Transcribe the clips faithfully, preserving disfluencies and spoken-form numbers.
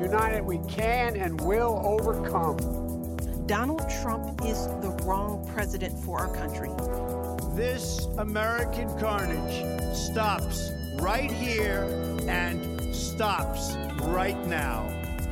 United, we can and will overcome. Donald Trump is the wrong president for our country. This American carnage stops right here and stops right now.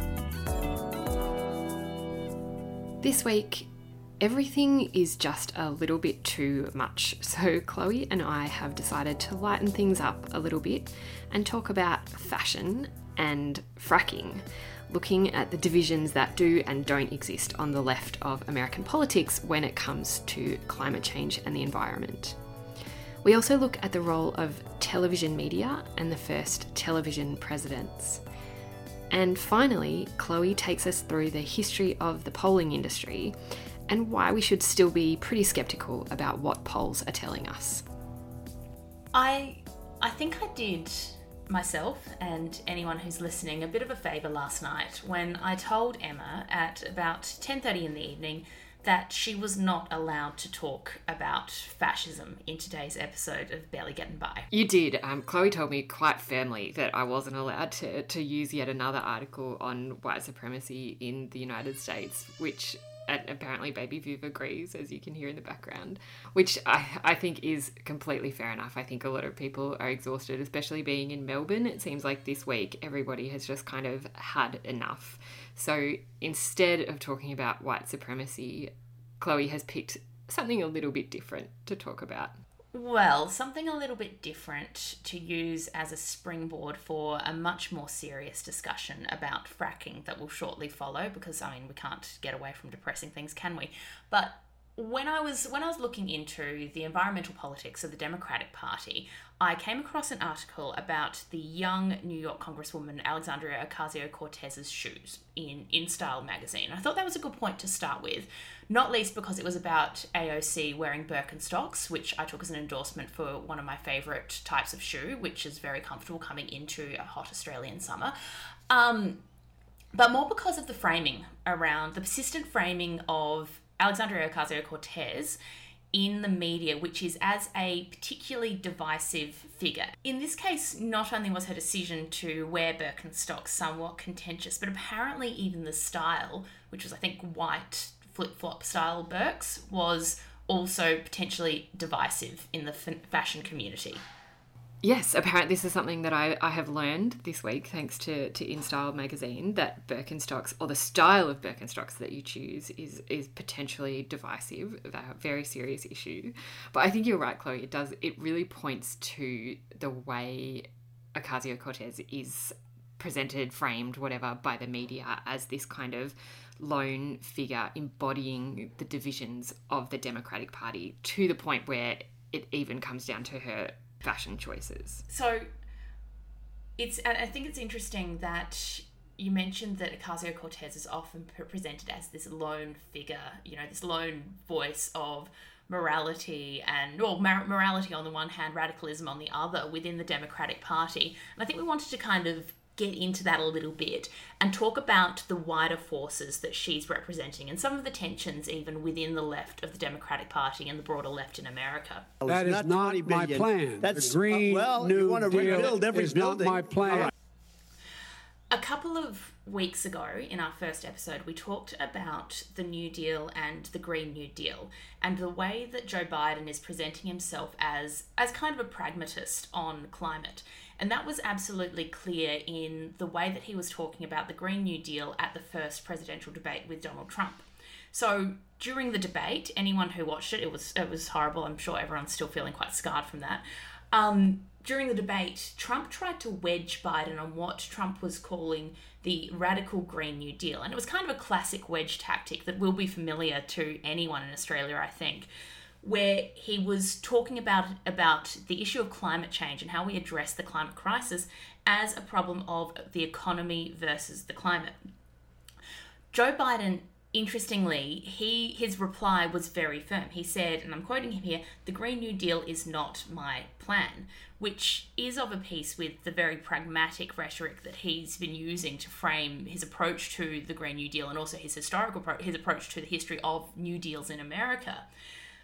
This week, everything is just a little bit too much, so Chloe and I have decided to lighten things up a little bit and talk about fashion and fracking, looking at the divisions that do and don't exist on the left of American politics when it comes to climate change and the environment. We also look at the role of television media and the first television presidents. And finally, Chloe takes us through the history of the polling industry and why we should still be pretty sceptical about what polls are telling us. I I think I did myself and anyone who's listening a bit of a favour last night when I told Emma at about ten thirty in the evening that she was not allowed to talk about fascism in today's episode of Barely Getting By. You did. Um, Chloe told me quite firmly that I wasn't allowed to, to use yet another article on white supremacy in the United States, which and apparently Baby Viv agrees, as you can hear in the background, which I, I think is completely fair enough. I think a lot of people are exhausted, especially being in Melbourne. It seems like this week everybody has just kind of had enough. So instead of talking about white supremacy, Chloe has picked something a little bit different to talk about. Well, something a little bit different to use as a springboard for a much more serious discussion about fracking that will shortly follow, because, I mean, we can't get away from depressing things, can we? But when I was when I was looking into the environmental politics of the Democratic Party, I came across an article about the young New York Congresswoman Alexandria Ocasio-Cortez's shoes in InStyle magazine. I thought that was a good point to start with, not least because it was about A O C wearing Birkenstocks, which I took as an endorsement for one of my favourite types of shoe, which is very comfortable coming into a hot Australian summer. Um, but more because of the framing around, the persistent framing of Alexandria Ocasio-Cortez in the media, which is as a particularly divisive figure. In this case, not only was her decision to wear Birkenstocks somewhat contentious, but apparently even the style, which was, I think, white flip-flop style Birks, was also potentially divisive in the f- fashion community. Yes, apparently this is something that I, I have learned this week, thanks to, to InStyle magazine, that Birkenstocks, or the style of Birkenstocks that you choose, is is potentially divisive, a very serious issue. But I think you're right, Chloe. It does. It really points to the way Ocasio-Cortez is presented, framed, whatever, by the media as this kind of lone figure embodying the divisions of the Democratic Party, to the point where it even comes down to her fashion choices. So it's, I think it's interesting that you mentioned that Ocasio-Cortez is often presented as this lone figure, you know, this lone voice of morality and, well, morality on the one hand, radicalism on the other within the Democratic Party. And I think we wanted to kind of get into that a little bit and talk about the wider forces that she's representing and some of the tensions even within the left of the Democratic Party and the broader left in America. That is not my plan. That's, the Green uh, well, New you want to Deal rebuild every is building. not my plan. A couple of weeks ago, in our first episode, we talked about the New Deal and the Green New Deal and the way that Joe Biden is presenting himself as, as kind of a pragmatist on climate. And that was absolutely clear in the way that he was talking about the Green New Deal at the first presidential debate with Donald Trump. So during the debate, anyone who watched it, it was it was horrible. I'm sure everyone's still feeling quite scarred from that. Um, during the debate, Trump tried to wedge Biden on what Trump was calling the radical Green New Deal. And it was kind of a classic wedge tactic that will be familiar to anyone in Australia, I think, where he was talking about, about the issue of climate change and how we address the climate crisis as a problem of the economy versus the climate. Joe Biden, interestingly, he his reply was very firm. He said, and I'm quoting him here, "The Green New Deal is not my plan," which is of a piece with the very pragmatic rhetoric that he's been using to frame his approach to the Green New Deal and also his historical his approach to the history of New Deals in America.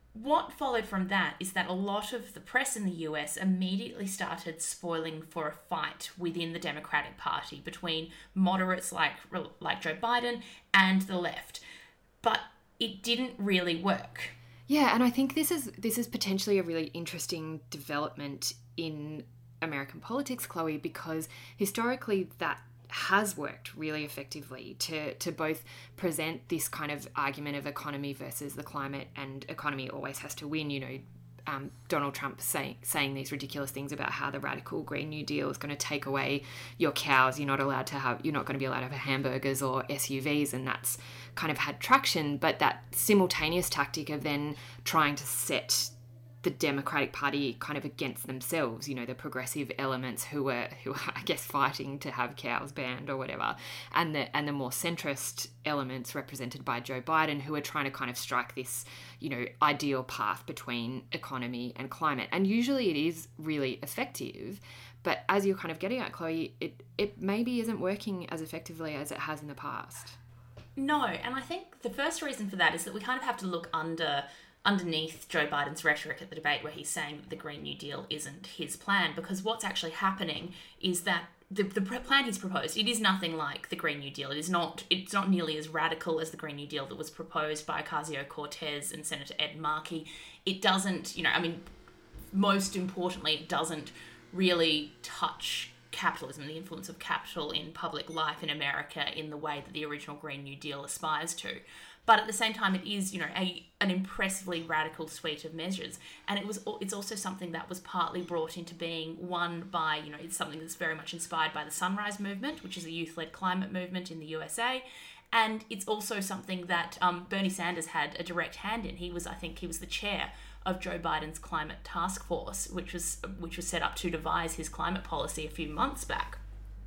what followed from that is that a lot of the press in the U S immediately started spoiling for a fight within the Democratic Party between moderates like like Joe Biden and the left. But it didn't really work. Yeah, and I think this is this is potentially a really interesting development in American politics, Chloe, because historically that has worked really effectively to to both present this kind of argument of economy versus the climate, and economy always has to win. You know, um, Donald Trump say, saying these ridiculous things about how the radical Green New Deal is going to take away your cows. You're not allowed to have, you're not going to be allowed to have hamburgers or S U Vs, and that's kind of had traction. But that simultaneous tactic of then trying to set the Democratic Party kind of against themselves, you know, the progressive elements who were, who are, I guess, fighting to have cows banned or whatever, and the and the more centrist elements represented by Joe Biden, who are trying to kind of strike this, you know, ideal path between economy and climate. And usually it is really effective, but as you're kind of getting at, Chloe, it, it maybe isn't working as effectively as it has in the past. No, and I think the first reason for that is that we kind of have to look under underneath Joe Biden's rhetoric at the debate, where he's saying that the Green New Deal isn't his plan, because what's actually happening is that the, the plan he's proposed, it is nothing like the Green New Deal. It is not, it's not nearly as radical as the Green New Deal that was proposed by Ocasio-Cortez and Senator Ed Markey. It doesn't, you know, I mean, most importantly, it doesn't really touch capitalism and the influence of capital in public life in America in the way that the original Green New Deal aspires to. But at the same time, it is, you know, a an impressively radical suite of measures, and it was it's also something that was partly brought into being, one by, you know, it's something that's very much inspired by the Sunrise Movement, which is a youth-led climate movement in the U S A, and it's also something that um, Bernie Sanders had a direct hand in. He was, I think, he was the chair of Joe Biden's climate task force, which was which was set up to devise his climate policy a few months back.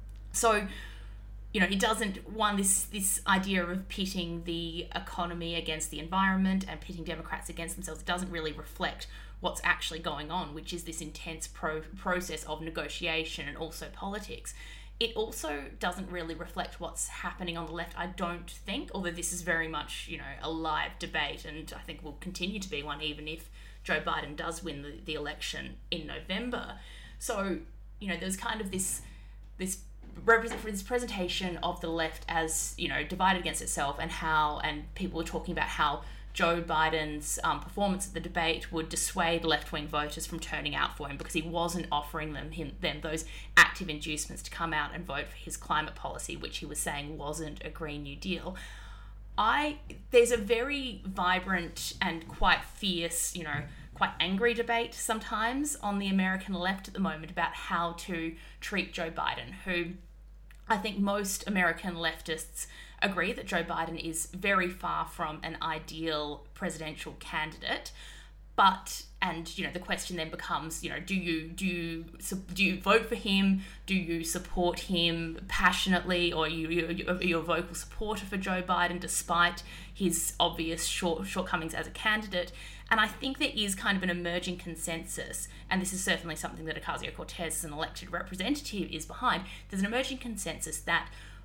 So, you know, it doesn't, one, this this idea of pitting the economy against the environment and pitting Democrats against themselves, it doesn't really reflect what's actually going on, which is this intense pro- process of negotiation and also politics. It also doesn't really reflect what's happening on the left, I don't think, although this is very much, you know, a live debate, and I think will continue to be one even if Joe Biden does win the, the election in November. So, you know, there's kind of this this this presentation of the left as, you know, divided against itself, and how, and people were talking about how Joe Biden's um, performance at the debate would dissuade left-wing voters from turning out for him because he wasn't offering them him, them those active inducements to come out and vote for his climate policy, which he was saying wasn't a Green New Deal. I there's a very vibrant and quite fierce, you know, quite angry debate sometimes on the American left at the moment about how to treat Joe Biden, who I think most American leftists agree that Joe Biden is very far from an ideal presidential candidate. But, and, you know, the question then becomes, you know, do you do you do you vote for him? Do you support him passionately, or are you you you're a vocal supporter for Joe Biden despite his obvious short, shortcomings as a candidate? And I think there is kind of an emerging consensus, and this is certainly something that Ocasio-Cortez as an elected representative is behind. There's an emerging consensus that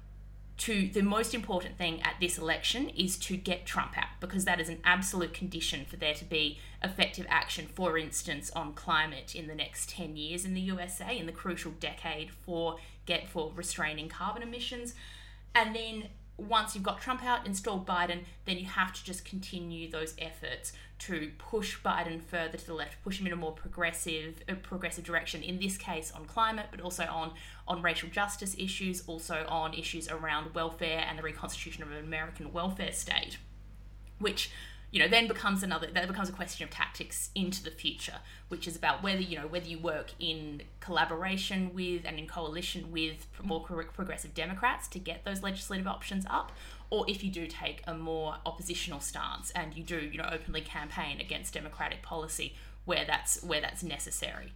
to the most important thing at this election is to get Trump out, because that is an absolute condition for there to be effective action, for instance, on climate in the next ten years in the U S A, in the crucial decade for get for restraining carbon emissions. And then once you've got Trump out, installed Biden, then you have to just continue those efforts to push Biden further to the left, push him in a more progressive uh, progressive direction, in this case on climate, but also on, on racial justice issues, also on issues around welfare and the reconstitution of an American welfare state, which, you know, then becomes another, that becomes a question of tactics into the future, which is about whether, you know, whether you work in collaboration with and in coalition with more progressive Democrats to get those legislative options up, or if you do take a more oppositional stance and you do, you know, openly campaign against Democratic policy where that's where that's necessary.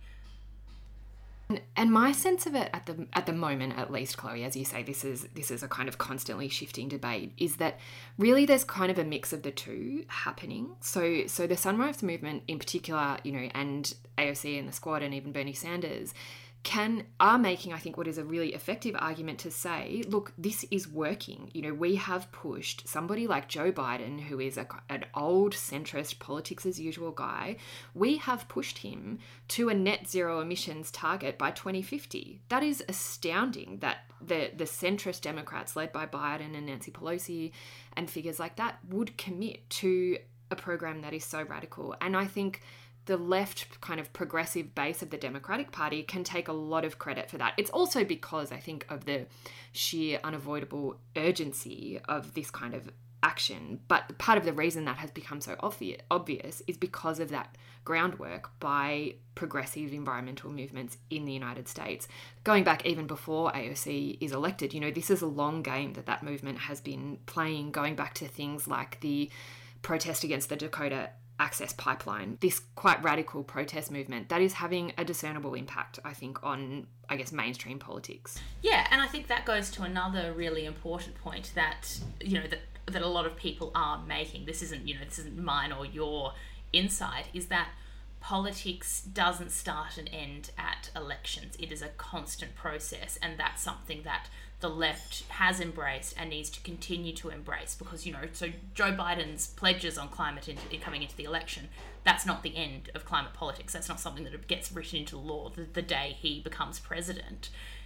And my sense of it at the at the moment, at least, Chloe, as you say, this is this is a kind of constantly shifting debate, is that really there's kind of a mix of the two happening. So so the Sunrise Movement in particular, you know, and A O C and the Squad and even Bernie Sanders, can are making, I think, what is a really effective argument to say, look, this is working. You know, we have pushed somebody like Joe Biden, who is a, an old centrist politics as usual guy, we have pushed him to a net zero emissions target by twenty fifty. That is astounding that the, the centrist Democrats led by Biden and Nancy Pelosi and figures like that would commit to a program that is so radical. And I think the left kind of progressive base of the Democratic Party can take a lot of credit for that. It's also because I think of the sheer unavoidable urgency of this kind of action. But part of the reason that has become so obvious, obvious is because of that groundwork by progressive environmental movements in the United States. Going back even before A O C is elected, you know, this is a long game that that movement has been playing, going back to things like the protest against the Dakota Access Pipeline, this quite radical protest movement that is having a discernible impact, I think, on, I guess, mainstream politics. Yeah, and I think that goes to another really important point that, you know, that, that a lot of people are making. This isn't, you know, this isn't mine or your insight, is that politics doesn't start and end at elections. It is a constant process, and that's something that the left has embraced and needs to continue to embrace because, you know, so Joe Biden's pledges on climate into, coming into the election, that's not the end of climate politics. That's not something that gets written into law the, the day he becomes president.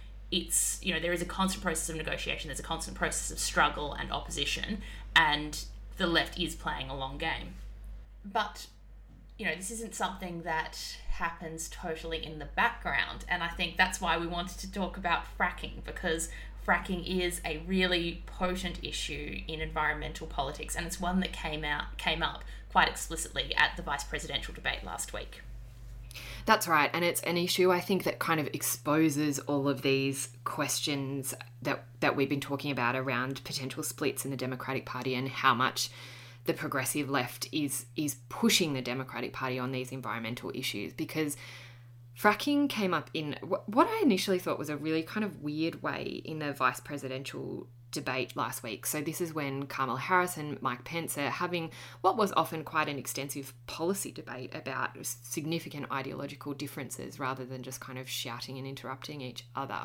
It's, you know, there is a constant process of negotiation. There's a constant process of struggle and opposition, and the left is playing a long game. But, you know, this isn't something that happens totally in the background. And I think that's why we wanted to talk about fracking, because fracking is a really potent issue in environmental politics, and it's one that came out came up quite explicitly at the vice presidential debate last week. That's right, and it's an issue, I think, that kind of exposes all of these questions that that we've been talking about around potential splits in the Democratic Party and how much the progressive left is is pushing the Democratic Party on these environmental issues, because fracking came up in what I initially thought was a really kind of weird way in the vice presidential debate last week. So this is when Kamala Harris and Mike Pence are having what was often quite an extensive policy debate about significant ideological differences rather than just kind of shouting and interrupting each other.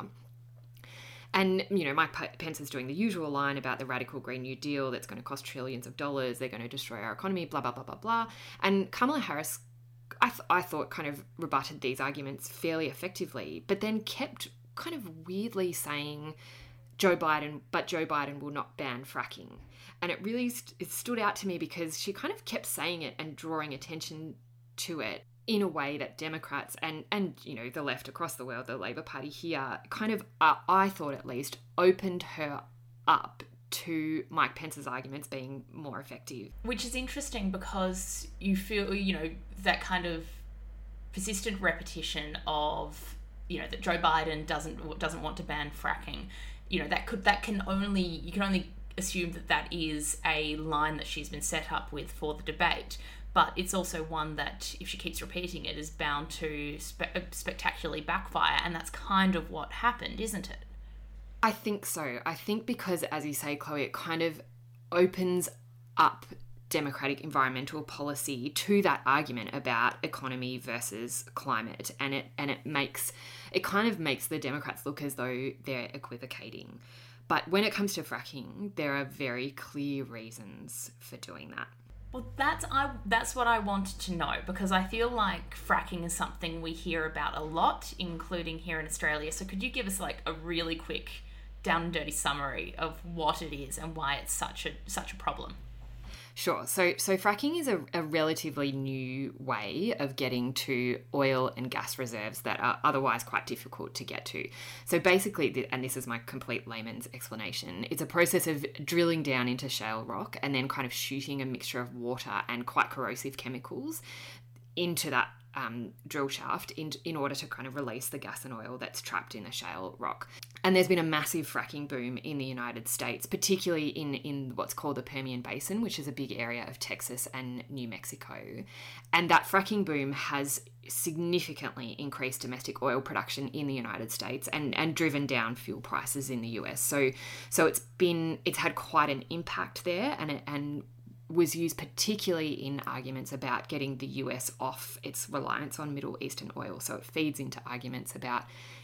And, you know, Mike Pence is doing the usual line about the radical Green New Deal that's going to cost trillions of dollars, they're going to destroy our economy, blah, blah, blah, blah, blah. And Kamala Harris I, th- I thought kind of rebutted these arguments fairly effectively, but then kept kind of weirdly saying Joe Biden, but Joe Biden will not ban fracking. And it really st- it stood out to me because she kind of kept saying it and drawing attention to it in a way that Democrats and, and you know, the left across the world, the Labour Party here, kind of, uh, I thought at least, opened her up to Mike Pence's arguments being more effective. Which is interesting because you feel, you know, that kind of persistent repetition of, you know, that Joe Biden doesn't doesn't want to ban fracking. You know, that could that can only you can only assume that that is a line that she's been set up with for the debate. But it's also one that, if she keeps repeating it, is bound to spe- spectacularly backfire, and that's kind of what happened, isn't it? I think so. I think because, as you say, Chloe, it kind of opens up democratic environmental policy to that argument about economy versus climate, and it and it makes it kind of makes the Democrats look as though they're equivocating. But when it comes to fracking, there are very clear reasons for doing that. Well, that's I that's what I wanted to know, because I feel like fracking is something we hear about a lot, including here in Australia. So could you give us like a really quick down and dirty summary of what it is and why it's such a such a problem? Sure. So so fracking is a, a relatively new way of getting to oil and gas reserves that are otherwise quite difficult to get to. So basically, and this is my complete layman's explanation, it's a process of drilling down into shale rock and then kind of shooting a mixture of water and quite corrosive chemicals into that um, drill shaft in, in order to kind of release the gas and oil that's trapped in the shale rock. And there's been a massive fracking boom in the United States, particularly in, in what's called the Permian Basin, which is a big area of Texas and New Mexico. And that fracking boom has significantly increased domestic oil production in the United States and, and driven down fuel prices in the U S. So so it's been it's had quite an impact there, and it, and was used particularly in arguments about getting the U S off its reliance on Middle Eastern oil. So it feeds into arguments about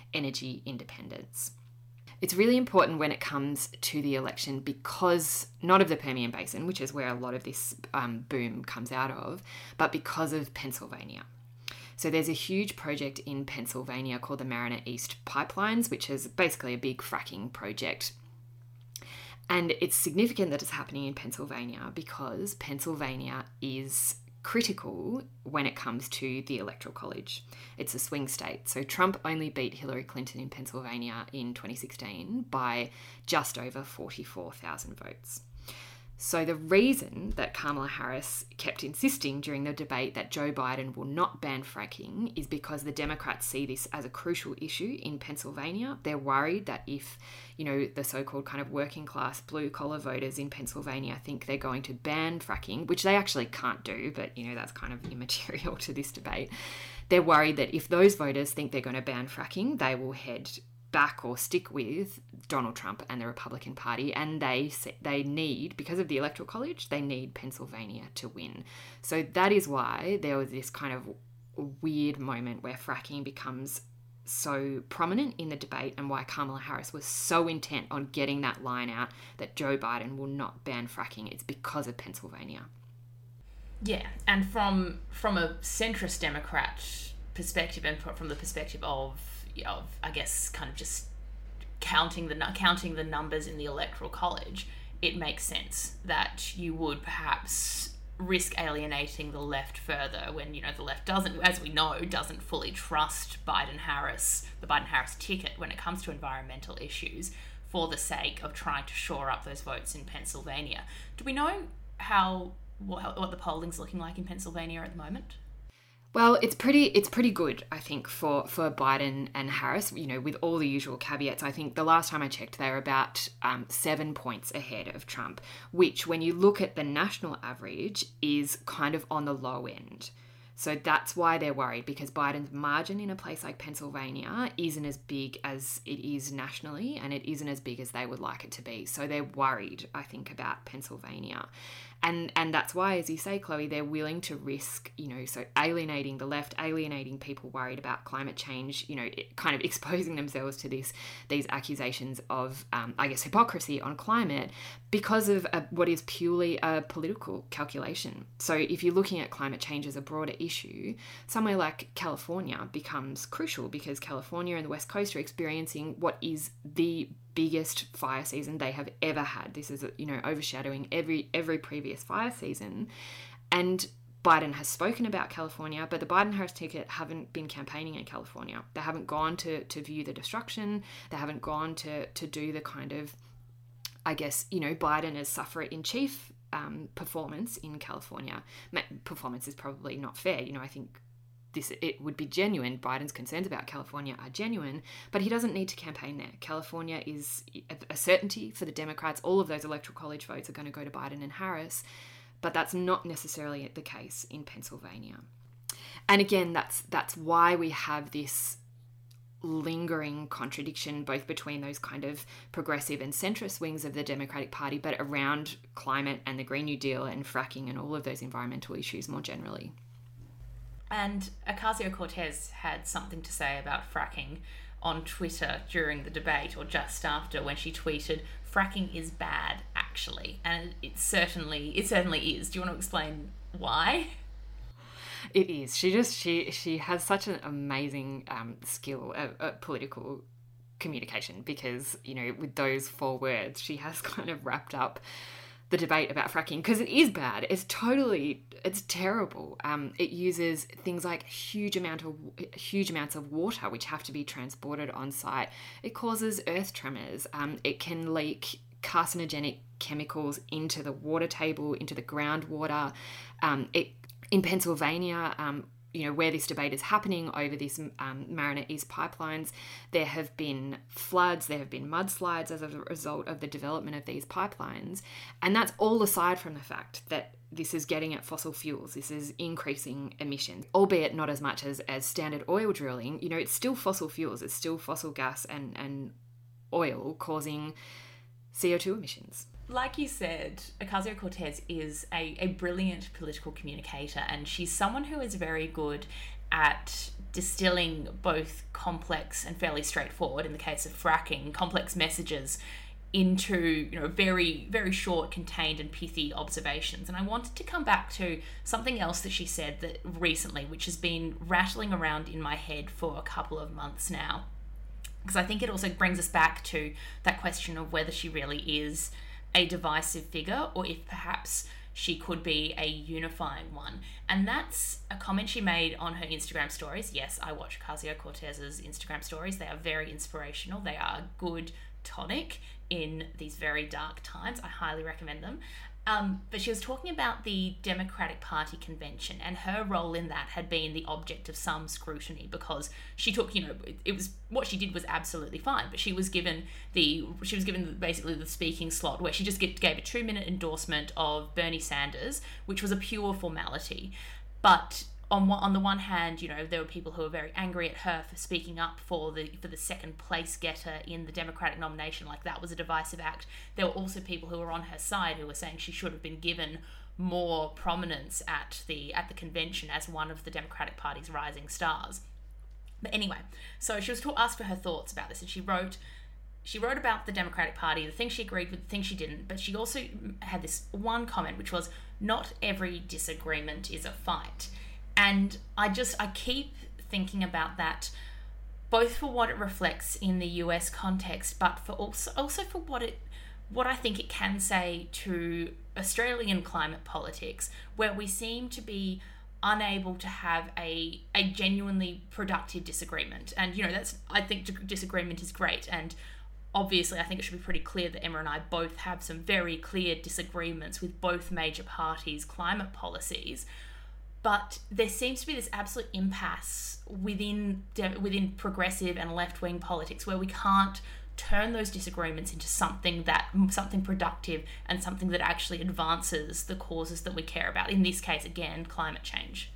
energy independence. It's really important when it comes to the election because, not of the Permian Basin, which is where a lot of this um, boom comes out of, but because of Pennsylvania. So there's a huge project in Pennsylvania called the Mariner East Pipelines, which is basically a big fracking project. And it's significant that it's happening in Pennsylvania because Pennsylvania is critical when it comes to the Electoral College. It's a swing state. So Trump only beat Hillary Clinton in Pennsylvania in twenty sixteen by just over forty-four thousand votes. So the reason that Kamala Harris kept insisting during the debate that Joe Biden will not ban fracking is because the Democrats see this as a crucial issue in Pennsylvania. They're worried that if, you know, the so-called kind of working class blue collar voters in Pennsylvania think they're going to ban fracking, which they actually can't do, but, you know, that's kind of immaterial to this debate. They're worried that if those voters think they're going to ban fracking, they will head back or stick with Donald Trump and the Republican Party, and they they need, because of the Electoral College, they need Pennsylvania to win. So that is why there was this kind of weird moment where fracking becomes so prominent in the debate, and why Kamala Harris was so intent on getting that line out that Joe Biden will not ban fracking. It's because of Pennsylvania. Yeah, and from from a centrist Democrat perspective, and from the perspective of of I guess kind of just counting the counting the numbers in the Electoral College, it makes sense that you would perhaps risk alienating the left further when, you know, the left doesn't, as we know, doesn't fully trust Biden-Harris, the Biden-Harris ticket when it comes to environmental issues, for the sake of trying to shore up those votes in Pennsylvania. Do we know how what, what the polling's looking like in Pennsylvania at the moment? Well, it's pretty it's pretty good, I think, for, for Biden and Harris, you know, with all the usual caveats. I think the last time I checked, they were about um, seven points ahead of Trump, which, when you look at the national average, is kind of on the low end. So that's why they're worried, because Biden's margin in a place like Pennsylvania isn't as big as it is nationally, and it isn't as big as they would like it to be. So they're worried, I think, about Pennsylvania. And and that's why, as you say, Chloe, they're willing to risk, you know, so alienating the left, alienating people worried about climate change, you know, it, kind of exposing themselves to this these accusations of, um, I guess, hypocrisy on climate because of a, what is purely a political calculation. So if you're looking at climate change as a broader issue, somewhere like California becomes crucial, because California and the West Coast are experiencing what is the biggest fire season they have ever had. This is, you know, overshadowing every every previous fire season. And Biden has spoken about California, but the Biden-Harris ticket haven't been campaigning in California. They haven't gone to to view the destruction. They haven't gone to to do the kind of, I guess, you know, Biden as sufferer-in-chief um, performance in California. Performance is probably not fair. You know, I think This, it would be genuine. Biden's concerns about California are genuine, but he doesn't need to campaign there. California is a certainty for the Democrats. All of those Electoral College votes are going to go to Biden and Harris, but that's not necessarily the case in Pennsylvania. And again, that's that's why we have this lingering contradiction both between those kind of progressive and centrist wings of the Democratic Party, but around climate and the Green New Deal and fracking and all of those environmental issues more generally. And Ocasio-Cortez had something to say about fracking on Twitter during the debate, or just after, when she tweeted, "Fracking is bad, actually." And it certainly it certainly is. Do you want to explain why? It is. She just she she has such an amazing um, skill at, at political communication, because, you know, with those four words, she has kind of wrapped up the debate about fracking, because it is bad. It's totally, it's terrible. Um, it uses things like huge amount of huge amounts of water, which have to be transported on site. It causes earth tremors. Um, it can leak carcinogenic chemicals into the water table, into the groundwater. Um, it in Pennsylvania, um, you know, where this debate is happening over this um, Mariner East pipelines, there have been floods, there have been mudslides as a result of the development of these pipelines. And that's all aside from the fact that this is getting at fossil fuels. This is increasing emissions, albeit not as much as, as standard oil drilling. You know, it's still fossil fuels. It's still fossil gas and, and oil causing C O two emissions. Like you said, Ocasio-Cortez is a, a brilliant political communicator, and she's someone who is very good at distilling both complex and fairly straightforward, in the case of fracking, complex messages into, you know, very, very short, contained and pithy observations. And I wanted to come back to something else that she said that recently, which has been rattling around in my head for a couple of months now, because I think it also brings us back to that question of whether she really is a divisive figure or if perhaps she could be a unifying one. And that's a comment she made on her Instagram stories. Yes, I watch Ocasio-Cortez's Instagram stories. They are very inspirational. They are a good tonic in these very dark times. I highly recommend them. Um, but she was talking about the Democratic Party convention, and her role in that had been the object of some scrutiny because she took, you know, it, it was what she did was absolutely fine, but she was given the she was given basically the speaking slot where she just get, gave a two minute endorsement of Bernie Sanders, which was a pure formality. But on on the one hand, you know, there were people who were very angry at her for speaking up for the for the second place getter in the Democratic nomination, like that was a divisive act. There were also people who were on her side who were saying she should have been given more prominence at the at the convention as one of the Democratic Party's rising stars. But anyway, so she was asked for her thoughts about this, and she wrote she wrote about the Democratic Party, the things she agreed with, the things she didn't, but she also had this one comment, which was, not every disagreement is a fight. And I just, I keep thinking about that, both for what it reflects in the U S context, but for also, also for what it, what I think it can say to Australian climate politics, where we seem to be unable to have a, a genuinely productive disagreement. And, you know, that's, I think disagreement is great. And obviously, I think it should be pretty clear that Emma and I both have some very clear disagreements with both major parties' climate policies. But there seems to be this absolute impasse within within progressive and left-wing politics where we can't turn those disagreements into something that something productive and something that actually advances the causes that we care about. In this case, again, climate change.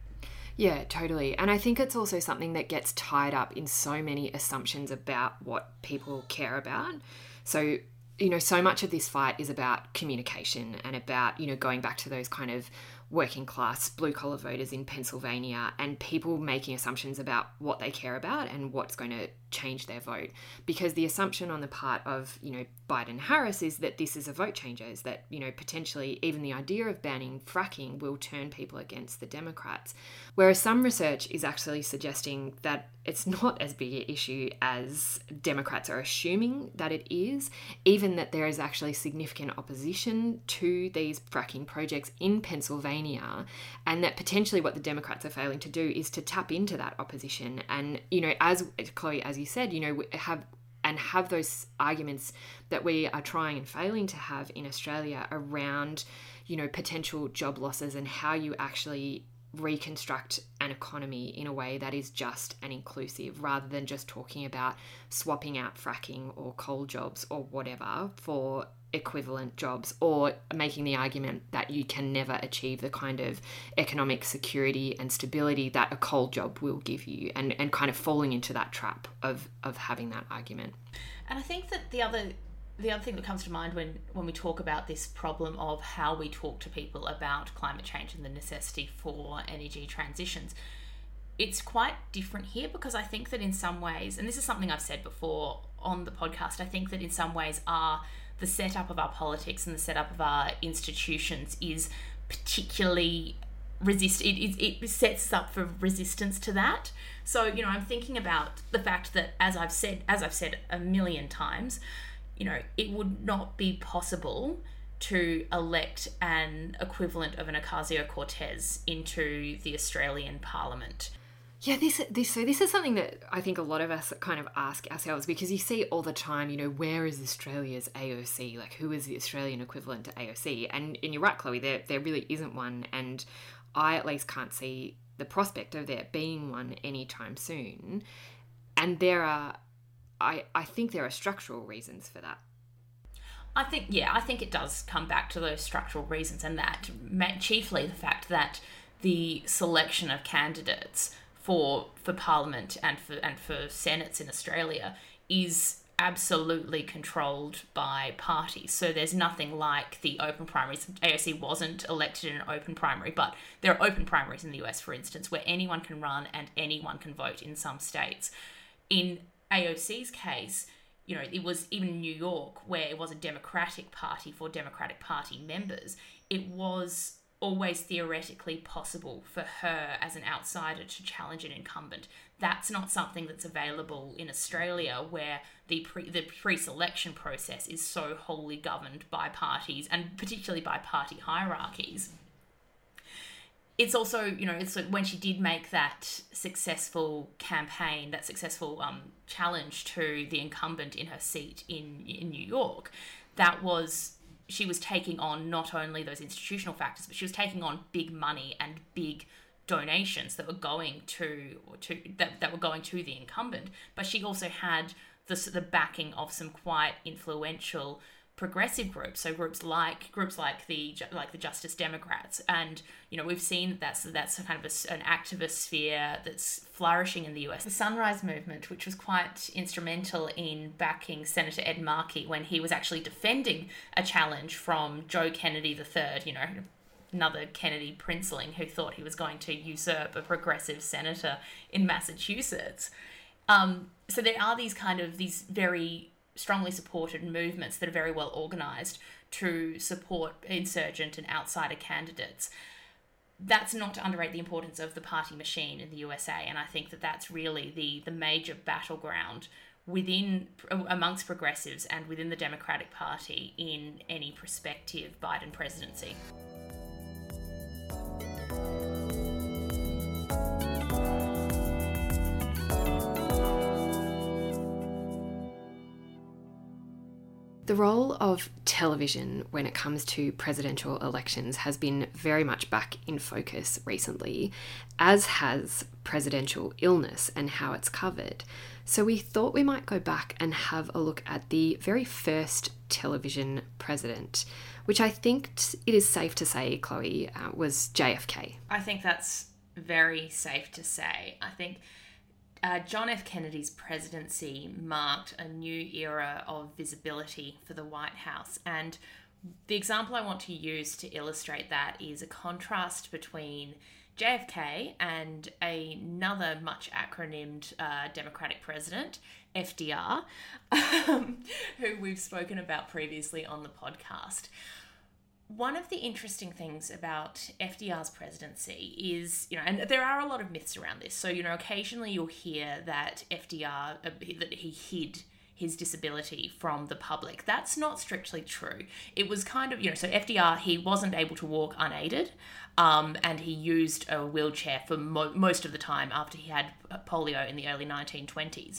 Yeah, totally. And I think it's also something that gets tied up in so many assumptions about what people care about. So, you know, so much of this fight is about communication and about, you know, going back to those kind of working class blue collar voters in Pennsylvania and people making assumptions about what they care about and what's going to change their vote. Because the assumption on the part of, you know, Biden Harris is that this is a vote changer, is that, you know, potentially even the idea of banning fracking will turn people against the Democrats. Whereas some research is actually suggesting that it's not as big an issue as Democrats are assuming that it is, even that there is actually significant opposition to these fracking projects in Pennsylvania, and that potentially what the Democrats are failing to do is to tap into that opposition. And, you know, as Chloe, as you said, you know, have and have those arguments that we are trying and failing to have in Australia around, you know, potential job losses and how you actually reconstruct an economy in a way that is just and inclusive, rather than just talking about swapping out fracking or coal jobs or whatever for equivalent jobs, or making the argument that you can never achieve the kind of economic security and stability that a coal job will give you, and, and kind of falling into that trap of, of having that argument. And I think that the other the other thing that comes to mind when, when we talk about this problem of how we talk to people about climate change and the necessity for energy transitions, it's quite different here, because I think that in some ways, and this is something I've said before on the podcast, I think that in some ways our the setup of our politics and the setup of our institutions is particularly resist it, it, it sets us up for resistance to that. So, you know, I'm thinking about the fact that, as I've said as I've said a million times, you know, it would not be possible to elect an equivalent of an Ocasio-Cortez into the Australian Parliament. Yeah, this this so this is something that I think a lot of us kind of ask ourselves, because you see all the time, you know, where is Australia's A O C? Like, who is the Australian equivalent to A O C? And, and you're right, Chloe, there there really isn't one, and I at least can't see the prospect of there being one anytime soon. And there are, I, I think there are structural reasons for that. I think, yeah, I think it does come back to those structural reasons, and that chiefly the fact that the selection of candidates for for Parliament and for and for Senates in Australia is absolutely controlled by parties. So there's nothing like the open primaries. A O C wasn't elected in an open primary, but there are open primaries in the U S, for instance, where anyone can run and anyone can vote in some states. In A O C's case, you know, it was even in New York, where it was a Democratic Party for Democratic Party members, it was always theoretically possible for her as an outsider to challenge an incumbent. That's not something that's available in Australia, where the pre, the pre-selection process is so wholly governed by parties, and particularly by party hierarchies. It's also, you know, it's like when she did make that successful campaign, that successful um, challenge to the incumbent in her seat in, in New York, that was, she was taking on not only those institutional factors, but she was taking on big money and big donations that were going to, to that, that were going to the incumbent. But she also had the, the backing of some quite influential progressive groups, so groups like groups like the like the Justice Democrats, and you know we've seen that's that's a kind of a, an activist sphere that's flourishing in the U S. The Sunrise Movement, which was quite instrumental in backing Senator Ed Markey when he was actually defending a challenge from Joe Kennedy the third, you know, another Kennedy princeling who thought he was going to usurp a progressive senator in Massachusetts. Um, so there are these kind of these very strongly supported movements that are very well organised to support insurgent and outsider candidates. That's not to underrate the importance of the party machine in the U S A, and I think that that's really the, the major battleground within amongst progressives and within the Democratic Party in any prospective Biden presidency. The role of television when it comes to presidential elections has been very much back in focus recently, as has presidential illness and how it's covered. So we thought we might go back and have a look at the very first television president, which I think it is safe to say, Chloe, uh, was J F K. I think that's very safe to say. I think Uh, John F. Kennedy's presidency marked a new era of visibility for the White House. And the example I want to use to illustrate that is a contrast between J F K and another much acronymed uh, Democratic president, F D R, um, who we've spoken about previously on the podcast. One of the interesting things about F D R's presidency is, you know, and there are a lot of myths around this. So, you know, occasionally you'll hear that F D R, uh, that he hid his disability from the public. That's not strictly true. It was kind of, you know, so F D R, he wasn't able to walk unaided, um, and he used a wheelchair for mo- most of the time after he had polio in the early nineteen twenties.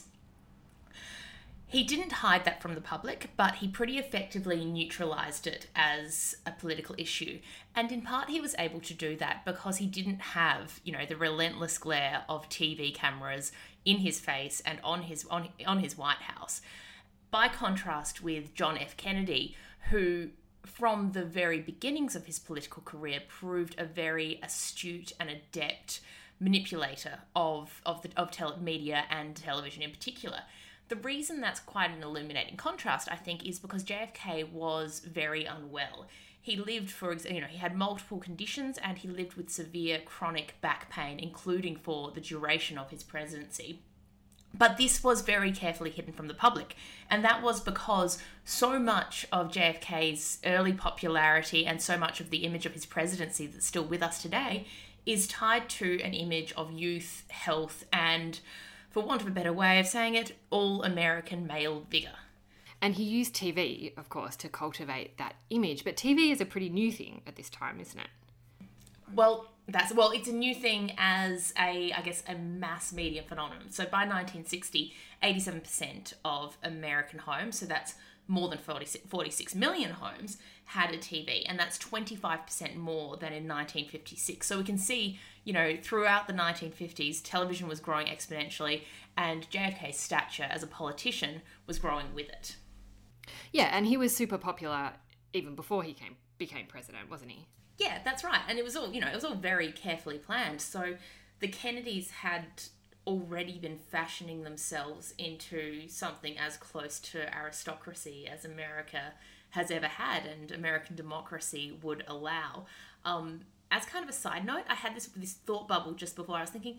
He didn't hide that from the public, but he pretty effectively neutralised it as a political issue. And in part, he was able to do that because he didn't have, you know, the relentless glare of T V cameras in his face and on his on, on his White House. By contrast with John F. Kennedy, who from the very beginnings of his political career proved a very astute and adept manipulator of of the of tele- media and television in particular. The reason that's quite an illuminating contrast, I think, is because J F K was very unwell. He lived for, you know, he had multiple conditions and he lived with severe chronic back pain, including for the duration of his presidency. But this was very carefully hidden from the public. And that was because so much of J F K's early popularity and so much of the image of his presidency that's still with us today is tied to an image of youth, health, and, for want of a better way of saying it, all-American male vigour. And he used T V, of course, to cultivate that image. But T V is a pretty new thing at this time, isn't it? Well, that's well, it's a new thing as a, I guess, a mass media phenomenon. So by nineteen sixty, eighty-seven percent of American homes, so that's more than forty-six million homes, had a T V, and that's twenty-five percent more than in nineteen fifty-six. So we can see, you know, throughout the nineteen fifties, television was growing exponentially, and J F K's stature as a politician was growing with it. Yeah, and he was super popular even before he came became president, wasn't he? Yeah, that's right. And it was all, you know, it was all very carefully planned. So the Kennedys had already been fashioning themselves into something as close to aristocracy as America has ever had and American democracy would allow. Um, as kind of a side note, I had this this thought bubble just before. I was thinking,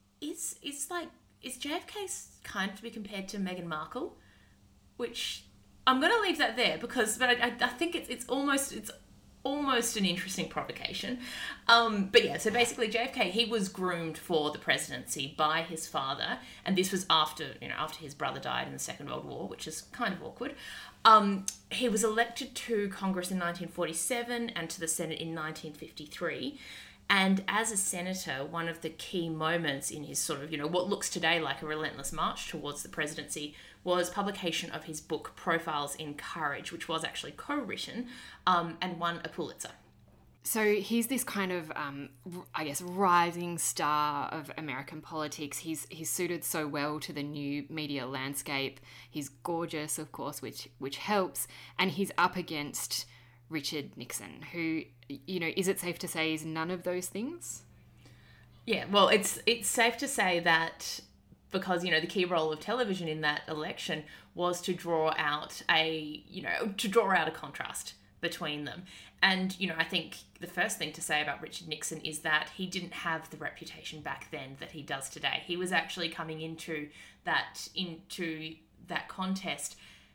is is like is J F K kind of to be compared to Meghan Markle? Which I'm going to leave that there because, but I, I think it's it's almost it's almost an interesting provocation. Um, but yeah, so basically J F K, he was groomed for the presidency by his father, and this was after you know after his brother died in the Second World War, which is kind of awkward. Um, he was elected to Congress in nineteen forty-seven and to the Senate in nineteen fifty-three. And as a senator, one of the key moments in his sort of, you know, what looks today like a relentless march towards the presidency was publication of his book, Profiles in Courage, which was actually co-written um, and won a Pulitzer. So he's this kind of, um, I guess, rising star of American politics. He's he's suited so well to the new media landscape. He's gorgeous, of course, which which helps. And he's up against Richard Nixon, who, you know, is it safe to say is none of those things? Yeah, well, it's it's safe to say that because, you know, the key role of television in that election was to draw out a, you know, to draw out a contrast between them. And, you know, I think the first thing to say about Richard Nixon is that he didn't have the reputation back then that he does today. He was actually coming into that into that contest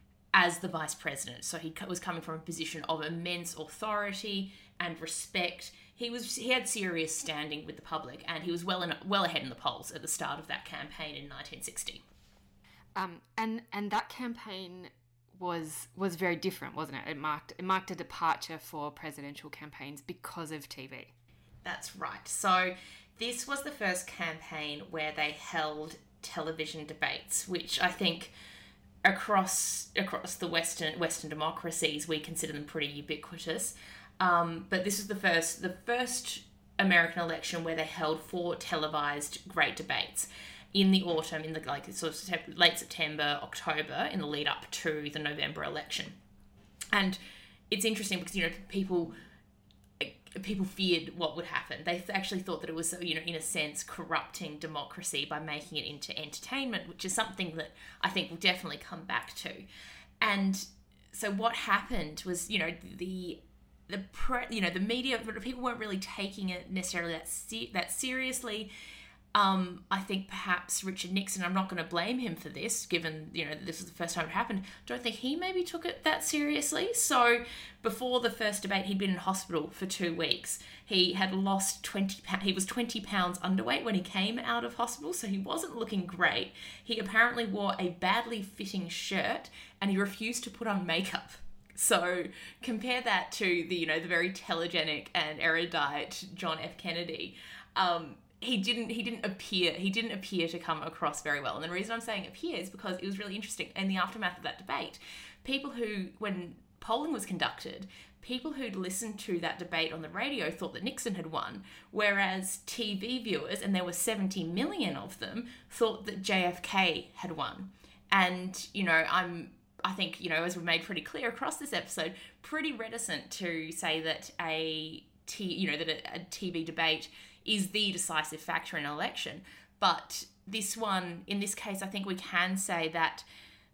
as the vice president. So he was coming from a position of immense authority and respect. He was he had serious standing with the public, and he was well in, well ahead in the polls at the start of that campaign in nineteen sixty. Um, and and that campaign was was very different, wasn't it? It marked it marked a departure for presidential campaigns because of T V. That's right. So this was the first campaign where they held television debates, which I think across across the Western Western democracies we consider them pretty ubiquitous. Um, but this is the first the first American election where they held four televised great debates in the autumn, in the like sort of late September, October, in the lead up to the November election. And it's interesting because, you know, people people feared what would happen. They actually thought that it was, you know, in a sense, corrupting democracy by making it into entertainment, which is something that I think we'll definitely come back to. And so what happened was, you know, the the pre, you know the media, people weren't really taking it necessarily that se- that seriously. Um, I think perhaps Richard Nixon, I'm not going to blame him for this, given, you know, this was the first time it happened. Don't think he maybe took it that seriously. So before the first debate, he'd been in hospital for two weeks. He had lost twenty pounds. He was twenty pounds underweight when he came out of hospital, so he wasn't looking great. He apparently wore a badly fitting shirt and he refused to put on makeup. So compare that to the, you know, the very telegenic and erudite John F. Kennedy. Um, He didn't. He didn't appear. He didn't appear to come across very well. And the reason I'm saying appear is because it was really interesting. In the aftermath of that debate, people who, when polling was conducted, people who'd listened to that debate on the radio thought that Nixon had won, whereas T V viewers, and there were seventy million of them, thought that J F K had won. And, you know, I'm. I think, you know, as we've made pretty clear across this episode, pretty reticent to say that a T, you know, that a, a T V debate is the decisive factor in an election. But this one, in this case, I think we can say that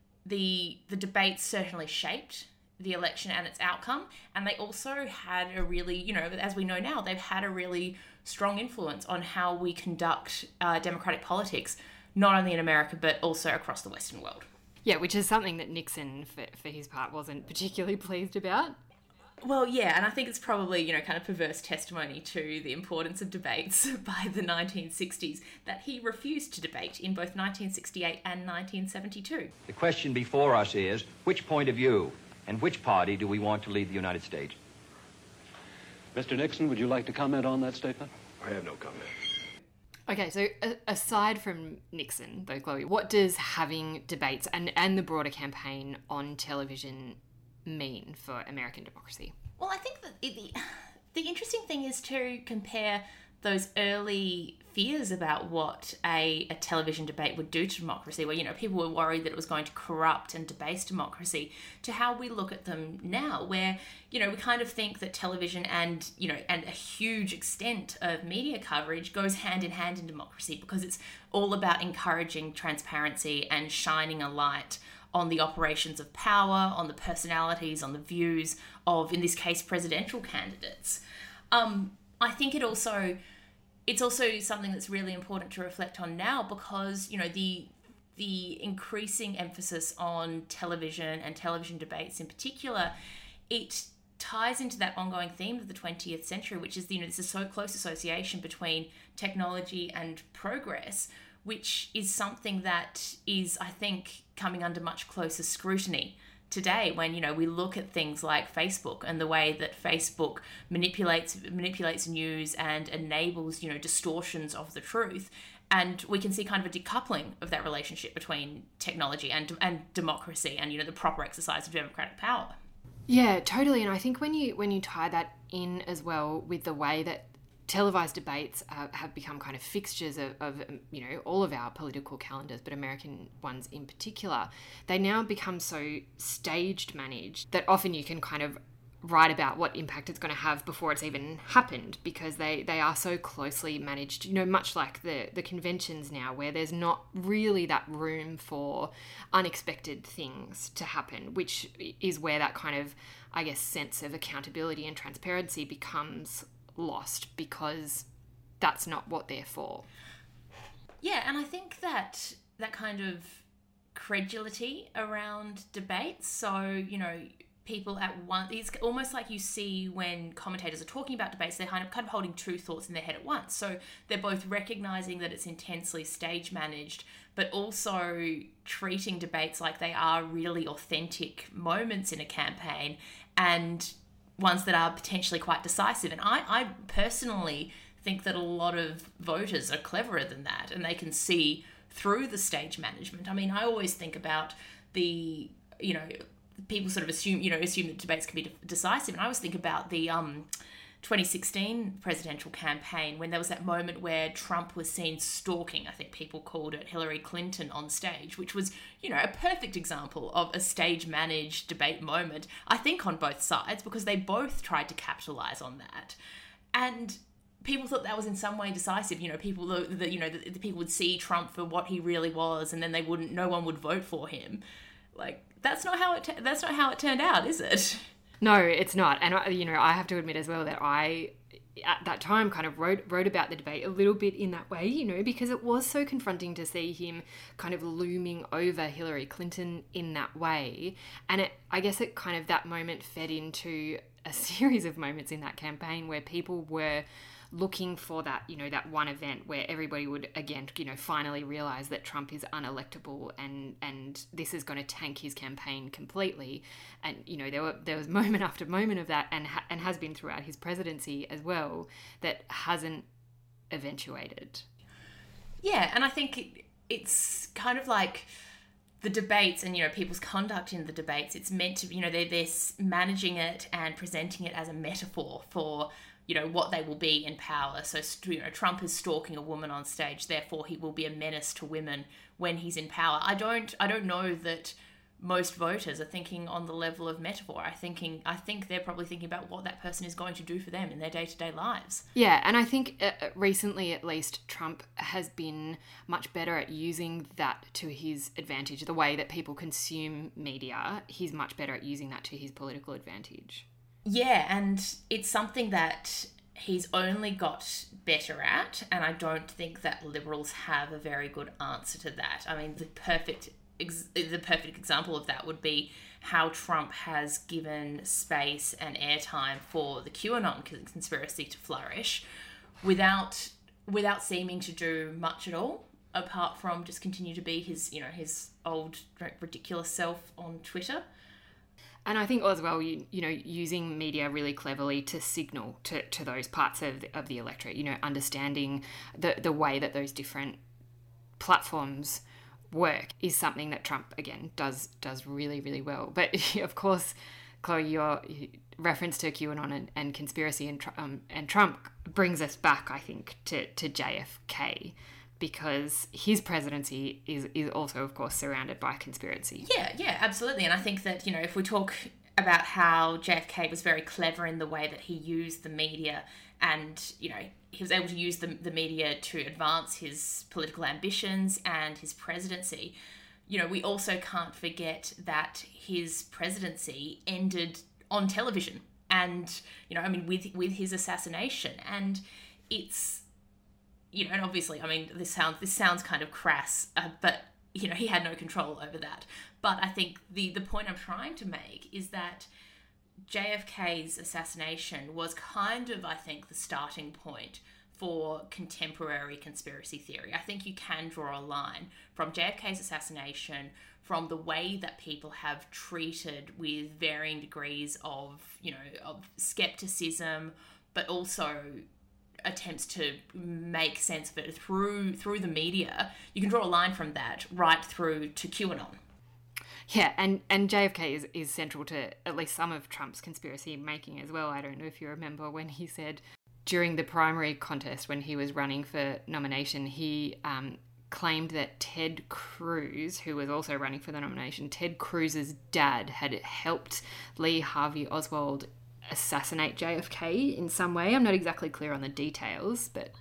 the the debates certainly shaped the election and its outcome, and they also had a really, you know, as we know now, they've had a really strong influence on how we conduct uh, democratic politics, not only in America, but also across the Western world. Yeah, which is something that Nixon, for, for his part, wasn't particularly pleased about. Well, yeah, and I think it's probably, you know, kind of perverse testimony to the importance of debates by the nineteen sixties that he refused to debate in both nineteen sixty-eight and nineteen seventy-two. The question before us is, which point of view and which party do we want to lead the United States? Mister Nixon, would you like to comment on that statement? I have no comment. Okay, so uh, aside from Nixon, though, Chloe, what does having debates and, and the broader campaign on television mean for American democracy? Well, I think that the the interesting thing is to compare those early fears about what a, a television debate would do to democracy, where, you know, people were worried that it was going to corrupt and debase democracy, to how we look at them now, where, you know, we kind of think that television and, you know, and a huge extent of media coverage goes hand in hand in democracy, because it's all about encouraging transparency and shining a light on the operations of power, on the personalities, on the views of, in this case, presidential candidates. Um, I think it also... It's also something that's really important to reflect on now, because, you know, the the increasing emphasis on television and television debates in particular, it ties into that ongoing theme of the twentieth century, which is, you know, this is so close association between technology and progress, which is something that is, I think, coming under much closer scrutiny today, when, you know, we look at things like Facebook and the way that Facebook manipulates manipulates news and enables, you know, distortions of the truth. And we can see kind of a decoupling of that relationship between technology and and democracy and, you know, the proper exercise of democratic power. Yeah, totally. And I think when you when you tie that in as well with the way that televised debates uh, have become kind of fixtures of, of, you know, all of our political calendars, but American ones in particular, they now become so staged managed that often you can kind of write about what impact it's going to have before it's even happened, because they, they are so closely managed, you know, much like the, the conventions now, where there's not really that room for unexpected things to happen, which is where that kind of, I guess, sense of accountability and transparency becomes lost, because that's not what they're for. Yeah, and I think that that kind of credulity around debates, so, you know, people at once, it's almost like you see when commentators are talking about debates, they're kind of kind of holding two thoughts in their head at once. So they're both recognizing that it's intensely stage managed, but also treating debates like they are really authentic moments in a campaign, and ones that are potentially quite decisive. And I, I personally think that a lot of voters are cleverer than that, and they can see through the stage management. I mean, I always think about the, you know, people sort of assume, you know, assume that debates can be de- decisive. And I always think about the um, twenty sixteen presidential campaign, when there was that moment where Trump was seen stalking, I think people called it, Hillary Clinton on stage, which was, you know, a perfect example of a stage-managed debate moment, I think, on both sides, because they both tried to capitalize on that. And people thought that was in some way decisive. You know, people that, you know, the, the people would see Trump for what he really was, and then they wouldn't, no one would vote for him. Like, that's not how it, t- that's not how it turned out, is it? No, it's not. And, you know, I have to admit as well that I, at that time, kind of wrote wrote about the debate a little bit in that way, you know, because it was so confronting to see him kind of looming over Hillary Clinton in that way. And it, I guess it kind of, that moment fed into a series of moments in that campaign where people were looking for that, you know, that one event where everybody would, again, you know, finally realise that Trump is unelectable, and and this is going to tank his campaign completely. And, you know, there were there was moment after moment of that, and ha- and has been throughout his presidency as well, that hasn't eventuated. Yeah, and I think it, it's kind of like the debates and, you know, people's conduct in the debates. It's meant to, you know, they're, they're managing it and presenting it as a metaphor for, you know, what they will be in power. So, you know, Trump is stalking a woman on stage, therefore he will be a menace to women when he's in power. I don't, I don't know that most voters are thinking on the level of metaphor. I thinking, I think they're probably thinking about what that person is going to do for them in their day-to-day lives. Yeah, and I think uh, recently, at least, Trump has been much better at using that to his advantage. The way that people consume media, he's much better at using that to his political advantage. Yeah, and it's something that he's only got better at, and I don't think that Liberals have a very good answer to that. I mean, the perfect ex- the perfect example of that would be how Trump has given space and airtime for the QAnon conspiracy to flourish without without seeming to do much at all, apart from just continue to be his, you know, his old ridiculous self on Twitter. And I think as well, you, you know, using media really cleverly to signal to, to those parts of the, of the electorate, you know, understanding the, the way that those different platforms work is something that Trump, again, does does really, really well. But, of course, Chloe, your reference to QAnon and, and conspiracy and, um, and Trump brings us back, I think, to, to J F K, because his presidency is, is also, of course, surrounded by conspiracy. Yeah, yeah, absolutely. And I think that, you know, if we talk about how J F K was very clever in the way that he used the media and, you know, he was able to use the, the media to advance his political ambitions and his presidency, you know, we also can't forget that his presidency ended on television and, you know, I mean, with, with his assassination. And it's, you know, and obviously, I mean, this sounds, this sounds kind of crass, uh, but, you know, he had no control over that. But I think the, the point I'm trying to make is that J F K's assassination was kind of, I think, the starting point for contemporary conspiracy theory. I think you can draw a line from J F K's assassination, from the way that people have treated with varying degrees of, you know, of skepticism, but also attempts to make sense of it through through the media. You can draw a line from that right through to QAnon. Yeah, and, and J F K is, is central to at least some of Trump's conspiracy making as well. I don't know if you remember when he said during the primary contest when he was running for nomination, he um, claimed that Ted Cruz, who was also running for the nomination, Ted Cruz's dad had helped Lee Harvey Oswald assassinate J F K in some way. I'm not exactly clear on the details, but...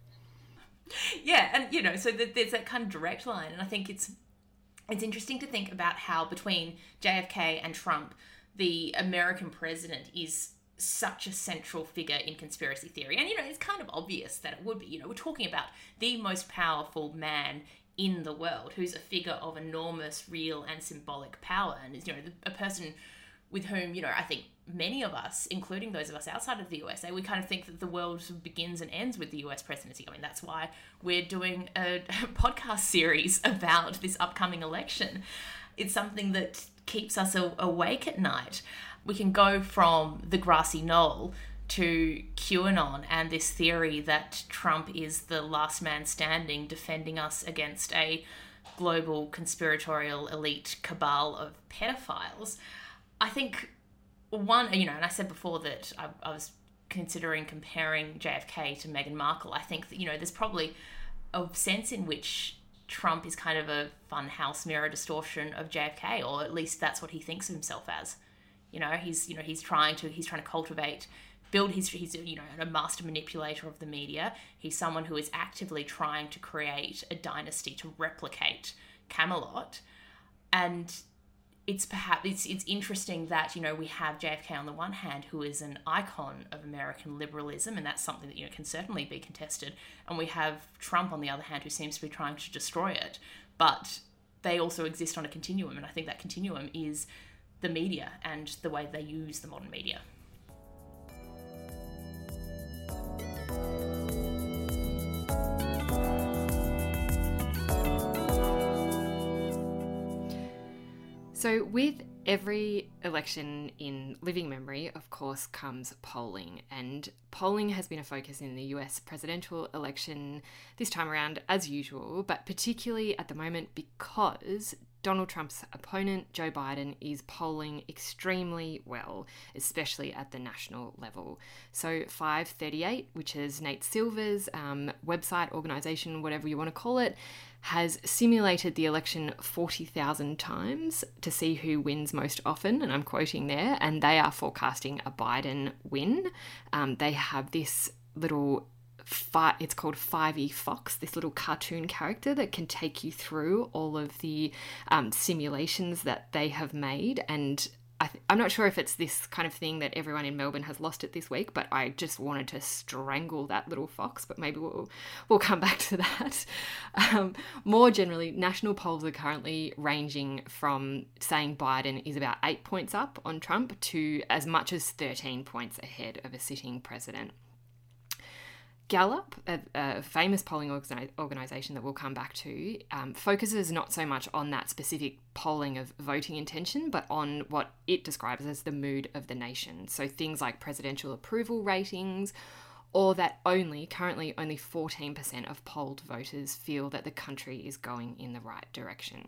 Yeah, and, you know, so there's that kind of direct line, and I think it's It's interesting to think about how between J F K and Trump, the American president is such a central figure in conspiracy theory. And, you know, it's kind of obvious that it would be. You know, we're talking about the most powerful man in the world, who's a figure of enormous real and symbolic power, and is, you know, a person with whom, you know, I think many of us, including those of us outside of the U S A, we kind of think that the world begins and ends with the U S presidency. I mean, that's why we're doing a, a podcast series about this upcoming election. It's something that keeps us a- awake at night. We can go from the grassy knoll to QAnon and this theory that Trump is the last man standing defending us against a global conspiratorial elite cabal of pedophiles. I think one, you know, and I said before that I, I was considering comparing J F K to Meghan Markle. I think that, you know, there's probably a sense in which Trump is kind of a fun house mirror distortion of J F K, or at least that's what he thinks of himself as. You know, he's, you know, he's trying to, he's trying to cultivate, build his, he's, you know, a master manipulator of the media. He's someone who is actively trying to create a dynasty to replicate Camelot. And it's perhaps, it's, it's interesting that, you know, we have J F K on the one hand, who is an icon of American liberalism, and that's something that, you know, can certainly be contested. And we have Trump on the other hand, who seems to be trying to destroy it. But they also exist on a continuum, and I think that continuum is the media and the way they use the modern media. So with every election in living memory, of course, comes polling. And polling has been a focus in the U S presidential election this time around, as usual, but particularly at the moment because Donald Trump's opponent, Joe Biden, is polling extremely well, especially at the national level. So five thirty-eight, which is Nate Silver's um, website, organisation, whatever you want to call it, has simulated the election forty thousand times to see who wins most often, and I'm quoting there, and they are forecasting a Biden win. Um, they have this little Fi- it's called five E Fox, this little cartoon character that can take you through all of the um, simulations that they have made. And I th- I'm not sure if it's this kind of thing that everyone in Melbourne has lost it this week, but I just wanted to strangle that little fox, but maybe we'll, we'll come back to that. Um, more generally, national polls are currently ranging from saying Biden is about eight points up on Trump to as much as thirteen points ahead of a sitting president. Gallup, a, a famous polling organi- organisation that we'll come back to, um, focuses not so much on that specific polling of voting intention, but on what it describes as the mood of the nation. So things like presidential approval ratings, or that only, currently only fourteen percent of polled voters feel that the country is going in the right direction.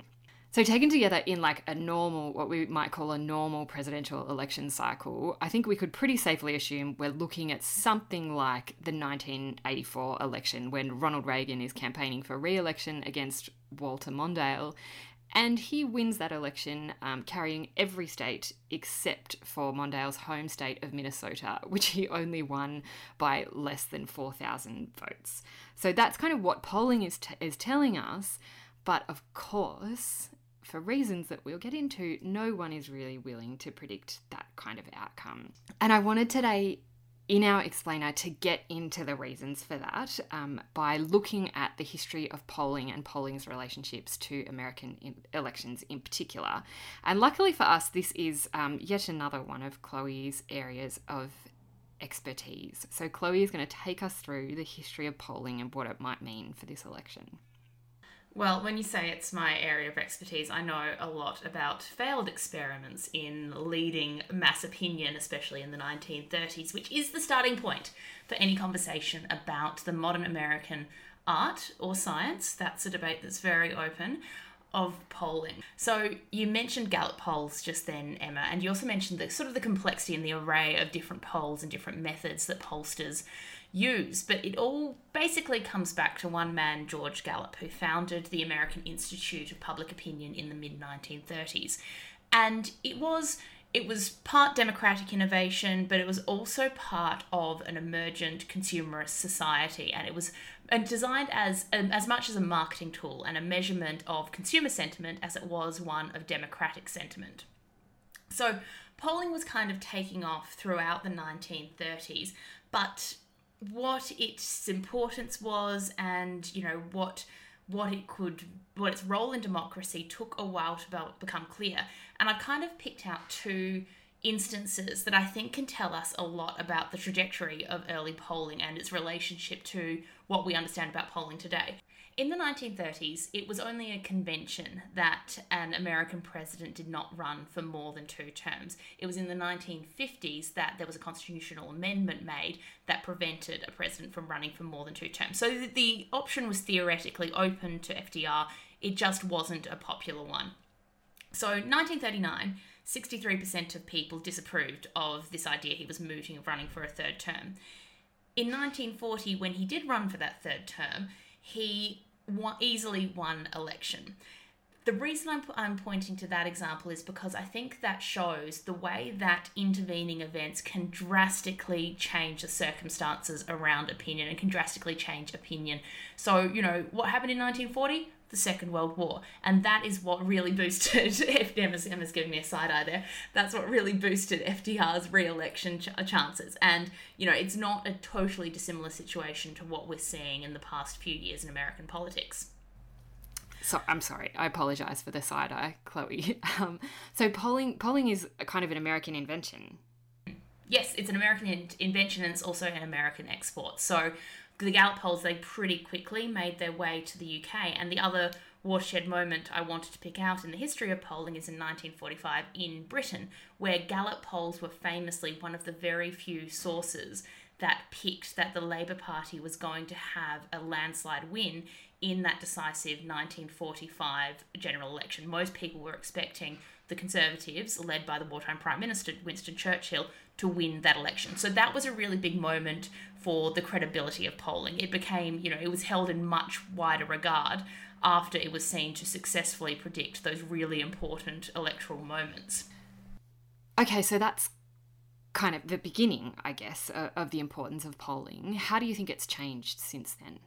So taken together in like a normal, what we might call a normal presidential election cycle, I think we could pretty safely assume we're looking at something like the nineteen eighty-four election when Ronald Reagan is campaigning for re-election against Walter Mondale. And he wins that election, um, carrying every state except for Mondale's home state of Minnesota, which he only won by less than four thousand votes. So that's kind of what polling is t- is telling us. But of course, for reasons that we'll get into, no one is really willing to predict that kind of outcome. And I wanted today in our explainer to get into the reasons for that um, by looking at the history of polling and polling's relationships to American in- elections in particular. And luckily for us, this is um, yet another one of Chloe's areas of expertise. So Chloe is going to take us through the history of polling and what it might mean for this election. Well, when you say it's my area of expertise, I know a lot about failed experiments in leading mass opinion, especially in the nineteen thirties, which is the starting point for any conversation about the modern American art or science. That's a debate that's very open, of polling. So you mentioned Gallup polls just then, Emma, and you also mentioned the sort of the complexity and the array of different polls and different methods that pollsters use, but it all basically comes back to one man, George Gallup, who founded the American Institute of Public Opinion in the mid nineteen thirties. And it was it was part democratic innovation, but it was also part of an emergent consumerist society, and it was designed as as much as a marketing tool and a measurement of consumer sentiment as it was one of democratic sentiment. So polling was kind of taking off throughout the nineteen thirties, but what its importance was and, you know, what what it could, what its role in democracy took a while to become clear. And I've kind of picked out two instances that I think can tell us a lot about the trajectory of early polling and its relationship to what we understand about polling today. In the nineteen thirties, it was only a convention that an American president did not run for more than two terms. It was in the nineteen fifties that there was a constitutional amendment made that prevented a president from running for more than two terms. So the option was theoretically open to F D R, it just wasn't a popular one. So nineteen thirty-nine, sixty-three percent of people disapproved of this idea he was mooting of running for a third term. In nineteen forty, when he did run for that third term, he won, easily won election. The reason I'm, I'm pointing to that example is because I think that shows the way that intervening events can drastically change the circumstances around opinion and can drastically change opinion. So, you know, what happened in nineteen forty? The Second World War. And that is what really boosted, F D R's, Emma's giving me a side eye there, that's what really boosted F D R's re-election ch- chances. And, you know, it's not a totally dissimilar situation to what we're seeing in the past few years in American politics. So I'm sorry, I apologise for the side eye, Chloe. Um, so polling polling is a kind of an American invention. Yes, it's an American in- invention and it's also an American export. So the Gallup polls, they pretty quickly made their way to the U K. And the other watershed moment I wanted to pick out in the history of polling is in nineteen forty-five in Britain, where Gallup polls were famously one of the very few sources that picked that the Labour Party was going to have a landslide win in that decisive nineteen forty-five general election. Most people were expecting the Conservatives, led by the wartime Prime Minister Winston Churchill, to win that election. So that was a really big moment for the credibility of polling. It became, you know, it was held in much wider regard after it was seen to successfully predict those really important electoral moments. Okay, so that's kind of the beginning, I guess, uh, of the importance of polling. How do you think it's changed since then?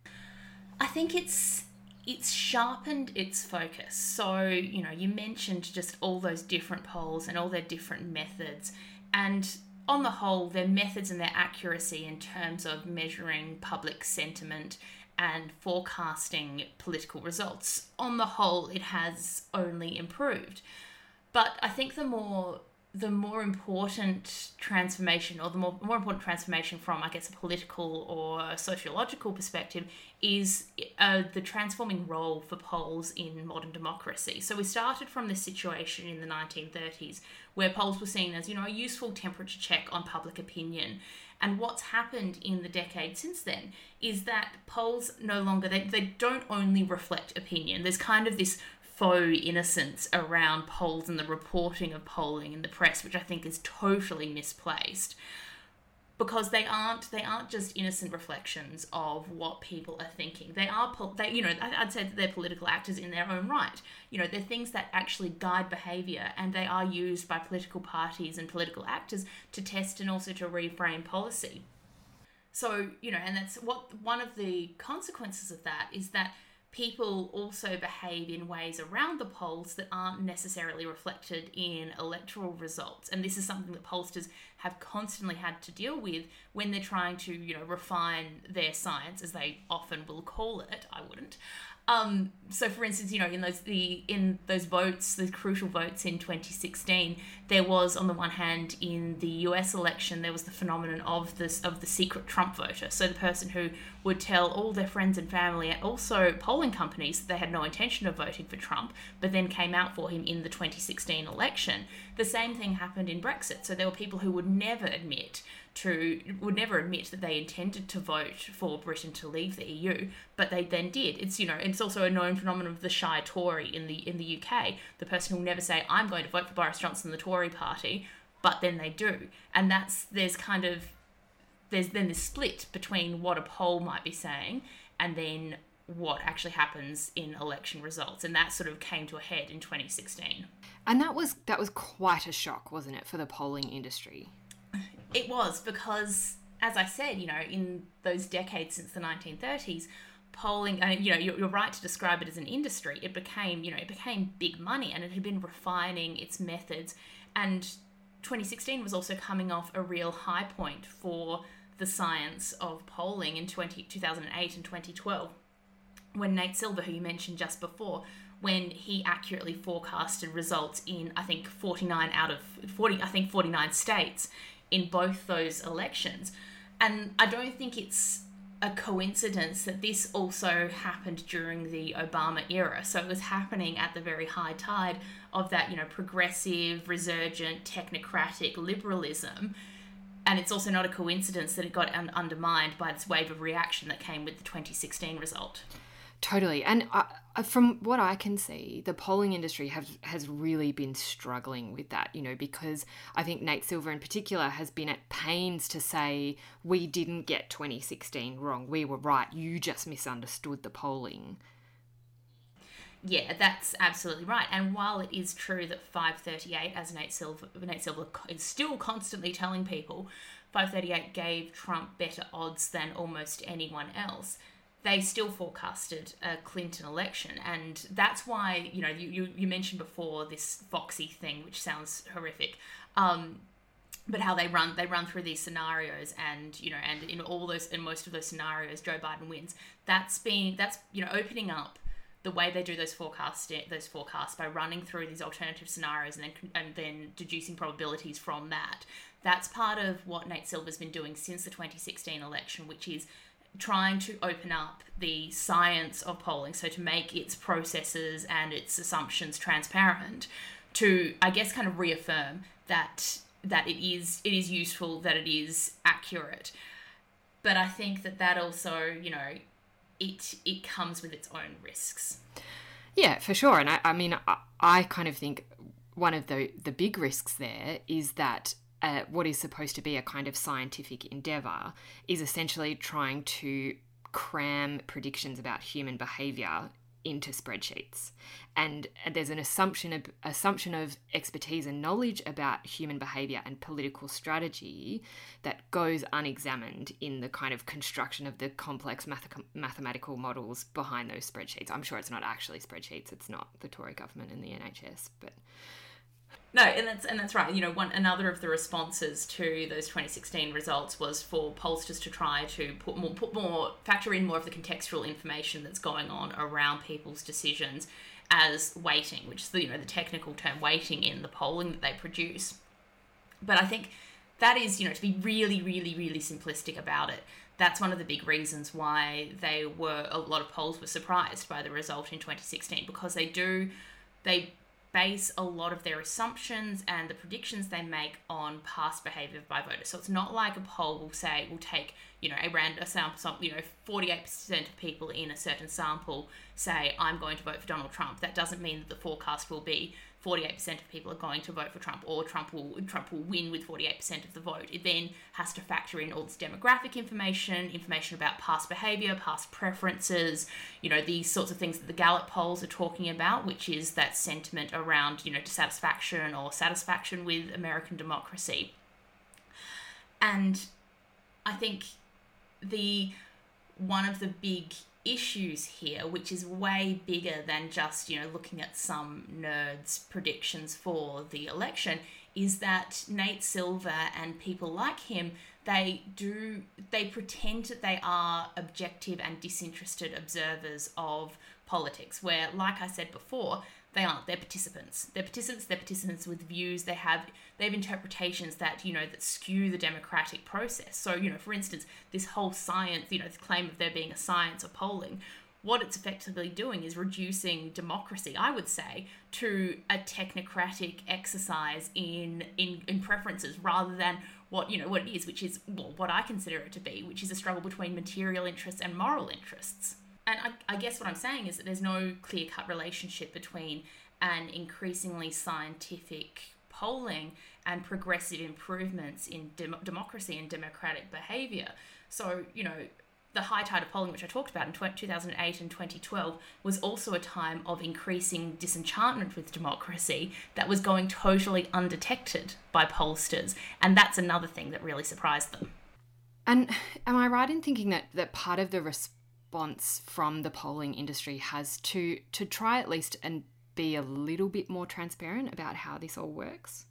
I think it's it's sharpened its focus. So, you know, you mentioned just all those different polls and all their different methods. And on the whole, their methods and their accuracy in terms of measuring public sentiment and forecasting political results, on the whole, it has only improved. But I think the more the more important transformation, or the more, more important transformation from, I guess, a political or sociological perspective is uh, the transforming role for polls in modern democracy. So we started from this situation in the nineteen thirties where polls were seen as, you know, a useful temperature check on public opinion. And what's happened in the decade since then is that polls no longer, they, they don't only reflect opinion. There's kind of this faux innocence around polls and the reporting of polling in the press, which I think is totally misplaced, because they aren't they aren't just innocent reflections of what people are thinking. They are they you know I'd say that they're political actors in their own right. You know, they're things that actually guide behaviour, and they are used by political parties and political actors to test and also to reframe policy. So, you know, and that's what one of the consequences of that is that people also behave in ways around the polls that aren't necessarily reflected in electoral results. And this is something that pollsters have constantly had to deal with when they're trying to, you know, refine their science, as they often will call it. I wouldn't. Um, so, for instance, you know, in those the in those votes, the crucial votes in twenty sixteen, there was, on the one hand, in the U S election, there was the phenomenon of this of the secret Trump voter. So the person who would tell all their friends and family, and also polling companies, that they had no intention of voting for Trump, but then came out for him in the twenty sixteen election. The same thing happened in Brexit. So there were people who would never admit to would never admit that they intended to vote for Britain to leave the E U, but they then did. It's, you know, it's also a known phenomenon of the shy Tory in the in the U K. The person who will never say, I'm going to vote for Boris Johnson, the Tory party, but then they do. And that's there's kind of there's then this split between what a poll might be saying and then what actually happens in election results. And that sort of came to a head in twenty sixteen. And that was that was quite a shock, wasn't it, for the polling industry? It was, because, as I said, you know, in those decades since the nineteen thirties, polling, and you know, you're, you're right to describe it as an industry. It became, you know, it became big money, and it had been refining its methods. And twenty sixteen was also coming off a real high point for the science of polling in two thousand eight and twenty twelve, when Nate Silver, who you mentioned just before, when he accurately forecasted results in, I think, forty-nine out of forty, I think forty-nine states in both those elections. And I don't think it's a coincidence that this also happened during the Obama era. So it was happening at the very high tide of that, you know, progressive, resurgent, technocratic liberalism. And it's also not a coincidence that it got un- undermined by this wave of reaction that came with the twenty sixteen result. Totally. And I, from what I can see, the polling industry has has really been struggling with that, you know, because I think Nate Silver in particular has been at pains to say, we didn't get twenty sixteen wrong. We were right. You just misunderstood the polling. Yeah, that's absolutely right. And while it is true that five thirty-eight, as Nate Silver, Nate Silver is still constantly telling people, five thirty-eight gave Trump better odds than almost anyone else, they still forecasted a Clinton election. And that's why, you know, you, you, you mentioned before this Foxy thing, which sounds horrific, um, but how they run they run through these scenarios, and, you know, and in all those, in most of those scenarios, Joe Biden wins. That's been, that's, you know, opening up the way they do those forecasts, those forecasts by running through these alternative scenarios and then and then deducing probabilities from that. That's part of what Nate Silver's been doing since the twenty sixteen election, which is trying to open up the science of polling, so to make its processes and its assumptions transparent, to, I guess, kind of reaffirm that that it is it is useful, that it is accurate. But I think that that also, you know, it it comes with its own risks. Yeah, for sure. And I, I mean, I, I kind of think one of the, the big risks there is that Uh, what is supposed to be a kind of scientific endeavour is essentially trying to cram predictions about human behaviour into spreadsheets. And there's an assumption of, assumption of expertise and knowledge about human behaviour and political strategy that goes unexamined in the kind of construction of the complex math- mathematical models behind those spreadsheets. I'm sure it's not actually spreadsheets, it's not the Tory government and the N H S, but... No, and that's and that's right. You know, one another of the responses to those twenty sixteen results was for pollsters to try to put more, put more, factor in more of the contextual information that's going on around people's decisions as weighting, which is the, you know, the technical term weighting in the polling that they produce. But I think that is, you know, to be really, really, really simplistic about it, that's one of the big reasons why they were, a lot of polls were surprised by the result in twenty sixteen, because they do, they base a lot of their assumptions and the predictions they make on past behaviour by voters. So it's not like a poll will say, will take, you know, a random sample, you know, forty-eight percent of people in a certain sample say, I'm going to vote for Donald Trump. That doesn't mean that the forecast will be forty-eight percent of people are going to vote for Trump, or Trump will Trump will win with forty-eight percent of the vote. It then has to factor in all this demographic information, information about past behaviour, past preferences, you know, these sorts of things that the Gallup polls are talking about, which is that sentiment around, you know, dissatisfaction or satisfaction with American democracy. And I think the one of the big issues here, which is way bigger than just, you know, looking at some nerds' predictions for the election, is that Nate Silver and people like him, they do, they pretend that they are objective and disinterested observers of politics, where, like I said before, they aren't. They're participants. They're participants. They're participants with views. They have they have interpretations that, you know, that skew the democratic process. So, you know, for instance, this whole science, you know, this claim of there being a science of polling, what it's effectively doing is reducing democracy, I would say, to a technocratic exercise in in, in preferences, rather than what, you know, what it is, which is, well, what I consider it to be, which is a struggle between material interests and moral interests. And I, I guess what I'm saying is that there's no clear-cut relationship between an increasingly scientific polling and progressive improvements in dem- democracy and democratic behaviour. So, you know, the high tide of polling, which I talked about in two thousand eight and twenty twelve, was also a time of increasing disenchantment with democracy that was going totally undetected by pollsters. And that's another thing that really surprised them. And am I right in thinking that, that part of the response response from the polling industry has to to try at least and be a little bit more transparent about how this all works?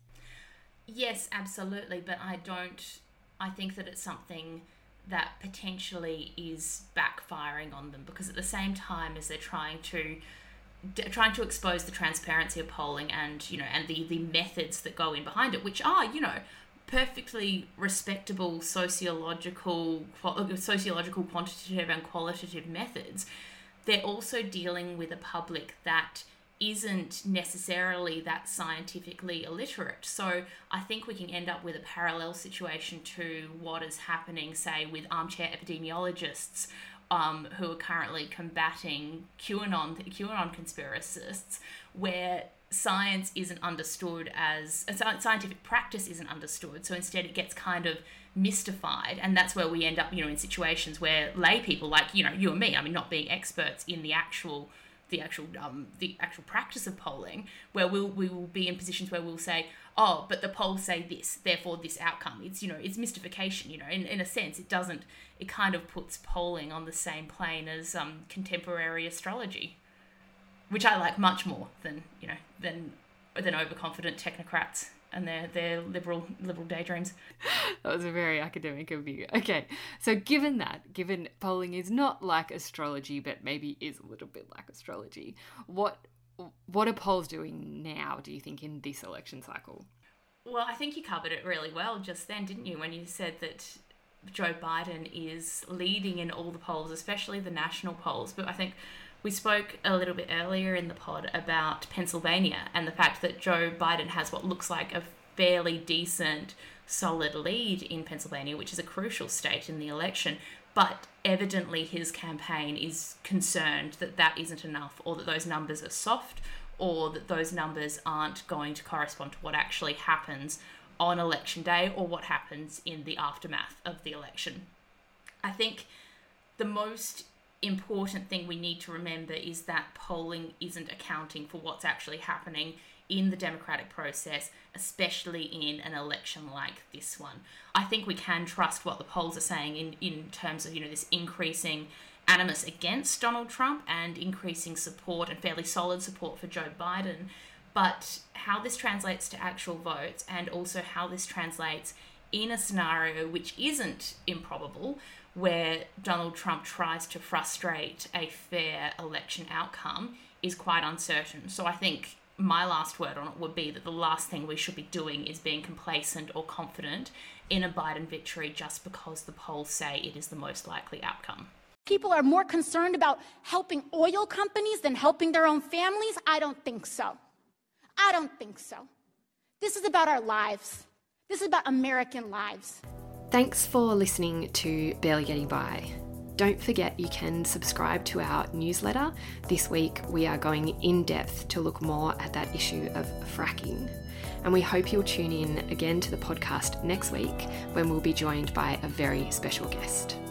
Yes, absolutely, but I don't I think that it's something that potentially is backfiring on them, because at the same time as they're trying to trying to expose the transparency of polling and, you know, and the the methods that go in behind it, which are, you know, perfectly respectable sociological, sociological, quantitative and qualitative methods, they're also dealing with a public that isn't necessarily that scientifically illiterate. So I think we can end up with a parallel situation to what is happening, say, with armchair epidemiologists um, who are currently combating QAnon, QAnon conspiracists, where science isn't understood as a scientific practice isn't understood, so instead it gets kind of mystified, and that's where we end up, you know, in situations where lay people like, you know, you and me, I mean, not being experts in the actual the actual um the actual practice of polling, where we'll we will be in positions where we'll say, oh, but the polls say this, therefore this outcome. It's, you know, it's mystification, you know, in, in a sense. It doesn't, it kind of puts polling on the same plane as um contemporary astrology, which I like much more than, you know, than than overconfident technocrats and their their liberal liberal daydreams. That was a very academic of you. Okay, so given that, given polling is not like astrology, but maybe is a little bit like astrology, what what are polls doing now, do you think, in this election cycle? Well, I think you covered it really well just then, didn't you, when you said that Joe Biden is leading in all the polls, especially the national polls. But I think we spoke a little bit earlier in the pod about Pennsylvania and the fact that Joe Biden has what looks like a fairly decent, solid lead in Pennsylvania, which is a crucial state in the election. But evidently his campaign is concerned that that isn't enough, or that those numbers are soft, or that those numbers aren't going to correspond to what actually happens on election day or what happens in the aftermath of the election. I think the most important thing we need to remember is that polling isn't accounting for what's actually happening in the democratic process, especially in an election like this one. I think we can trust what the polls are saying in, in terms of, you know, this increasing animus against Donald Trump and increasing support and fairly solid support for Joe Biden. But how this translates to actual votes, and also how this translates in a scenario which isn't improbable, where Donald Trump tries to frustrate a fair election outcome, is quite uncertain. So I think my last word on it would be that the last thing we should be doing is being complacent or confident in a Biden victory just because the polls say it is the most likely outcome. People are more concerned about helping oil companies than helping their own families? I don't think so. I don't think so. This is about our lives. This is about American lives. Thanks for listening to Barely Getting By. Don't forget you can subscribe to our newsletter. This week we are going in depth to look more at that issue of fracking. And we hope you'll tune in again to the podcast next week when we'll be joined by a very special guest.